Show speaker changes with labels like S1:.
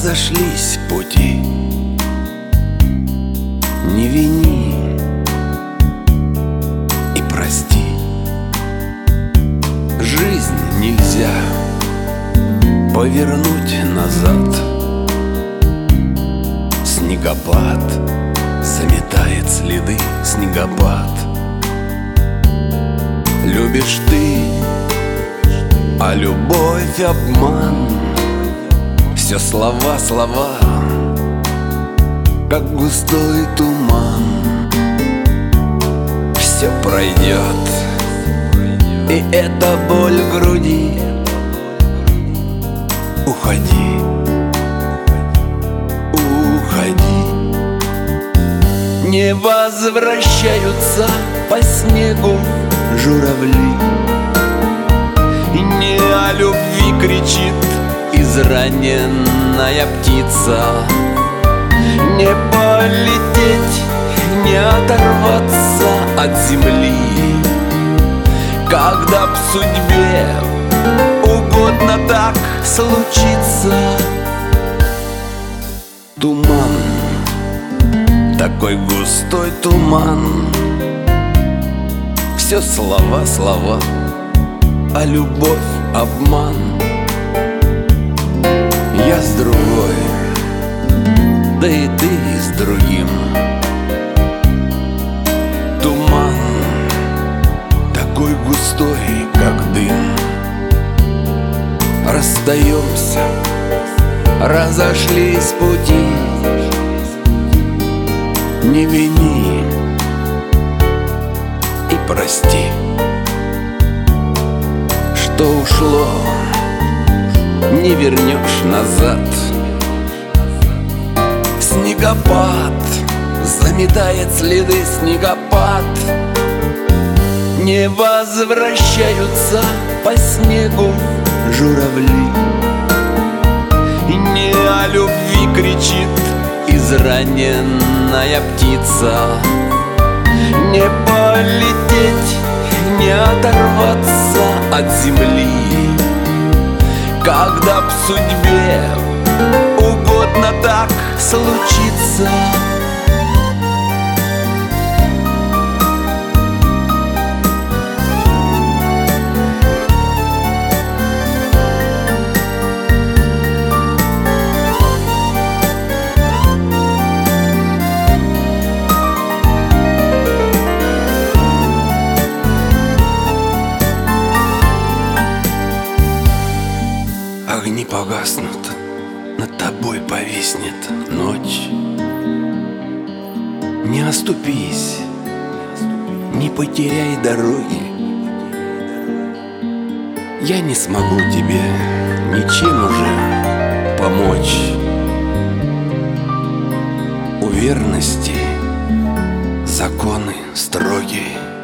S1: разошлись пути. Не вини и прости. Жизнь нельзя повернуть назад. Снегопад заметает следы, снегопад. Любишь ты, а любовь обман. Все слова, слова, как густой туман. Все пройдет, и эта боль в груди. Уходи, уходи. Не возвращаются по снегу журавли, и не о любви кричит израненная птица. Не полететь, не оторваться от земли, когда б судьбе угодно так случится. Туман, такой густой туман. Все слова, слова, а любовь обман. Я с другой, да и ты с другим. Туман, такой густой, как дым. Расстаемся, разошлись пути. Не вини и прости, что ушло, не вернешь назад. Снегопад заметает следы, снегопад. Не возвращаются по снегу журавли, и не о любви кричит израненная птица. Не полететь, не оторваться от земли, когда б судьбе угодно так случится. Огни погаснут, над тобой повиснет ночь. Не оступись, не потеряй дороги. Я не смогу тебе ничем уже помочь. У верности законы строгие.